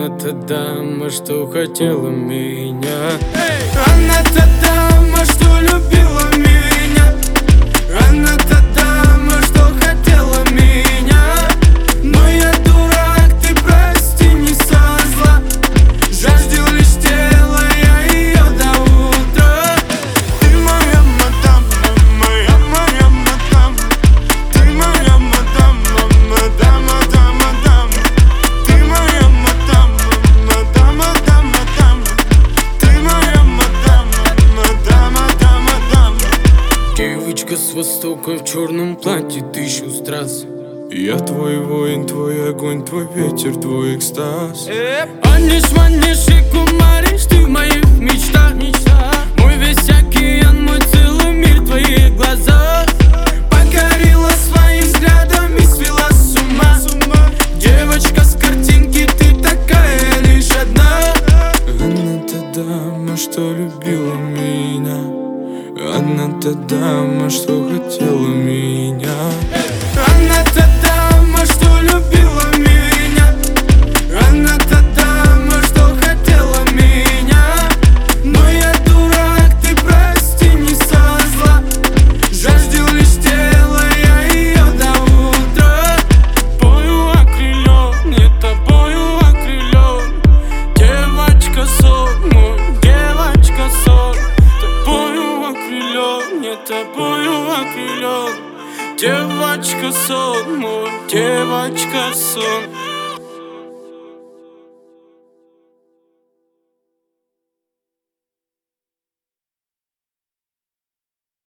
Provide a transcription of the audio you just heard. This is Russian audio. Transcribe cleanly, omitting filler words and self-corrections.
Она та дама, что хотела меня. Она та дама, что любила меня. Она та дама, что хотела меня. Но я дурак, ты прости, не со зла. Жаждал лишь тела, я ее до утра. Ты моя мадам, моя мадам. Ты моя мадам, мадам, мадам, мадам. Ты моя мадам, мадам, мадам, мадам. Ты моя мадам, мадам, мадам, мадам. Девочка с востока в черном платье, 1000 страз. Я твой воин, твой огонь, твой ветер, твой экстаз. Манишь, манишь и кумаришь, ты в моих мечтах. Мой весь океан, мой целый мир в твоих глазах. Покорила своим взглядом и свела с ума. Девочка с картинки, ты такая лишь одна. Она та дама, что любила меня. Она та дама, что хотела меня. Она та дама, что любила меня. Она та дама, что хотела меня. Но я дурак, ты прости, не со зла. Жаждал лишь тела, я ее до утра. Тобою окрылен, не тобою окрылен. Девочка сон, мой девочка сон. Тобою окрылен, не тобою окрылен. Девочка сон, мой девочка сон.